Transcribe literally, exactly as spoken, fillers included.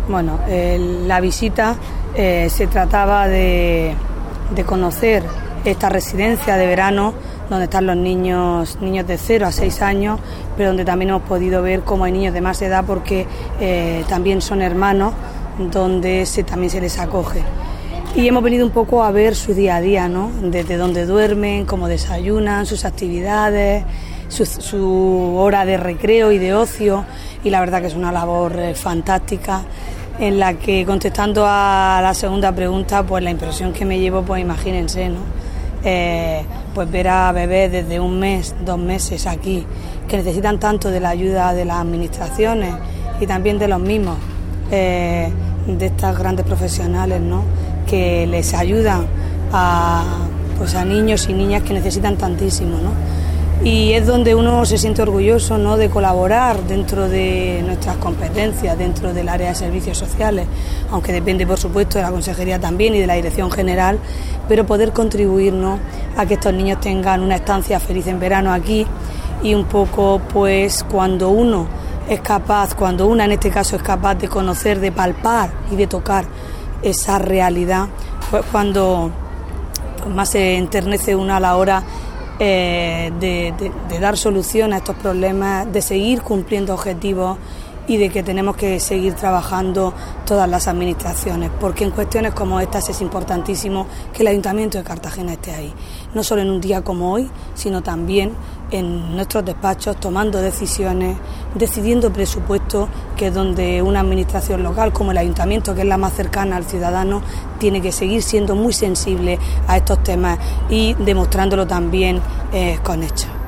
Bueno, eh, la visita eh, se trataba de, de conocer esta residencia de verano donde están los niños niños de cero a seis años, pero donde también hemos podido ver cómo hay niños de más edad porque eh, también son hermanos, donde se, también se les acoge. Y hemos venido un poco a ver su día a día, ¿no? Desde dónde duermen, cómo desayunan, sus actividades, su, su hora de recreo y de ocio, y la verdad que es una labor eh, fantástica, en la que, contestando a la segunda pregunta, pues la impresión que me llevo, pues imagínense, ¿no? Eh, pues ver a bebés desde un mes, dos meses aquí, que necesitan tanto de la ayuda de las administraciones y también de los mismos, eh, de estas grandes profesionales, ¿no? Que les ayudan a, pues a niños y niñas que necesitan tantísimo, ¿no? Y es donde uno se siente orgulloso, ¿no?, de colaborar dentro de nuestras competencias, dentro del área de servicios sociales, aunque depende, por supuesto, de la Consejería también y de la Dirección General, pero poder contribuir, ¿no?, a que estos niños tengan una estancia feliz en verano aquí, y un poco, pues, cuando uno es capaz, cuando una en este caso es capaz de conocer, de palpar y de tocar esa realidad, pues cuando pues más se enternece uno a la hora Eh, de, de, de dar solución a estos problemas, de seguir cumpliendo objetivos y de que tenemos que seguir trabajando todas las administraciones, porque en cuestiones como estas es importantísimo que el Ayuntamiento de Cartagena esté ahí, no solo en un día como hoy, sino también en nuestros despachos, tomando decisiones, decidiendo presupuestos, que es donde una administración local como el Ayuntamiento, que es la más cercana al ciudadano, tiene que seguir siendo muy sensible a estos temas y demostrándolo también eh, con hechos.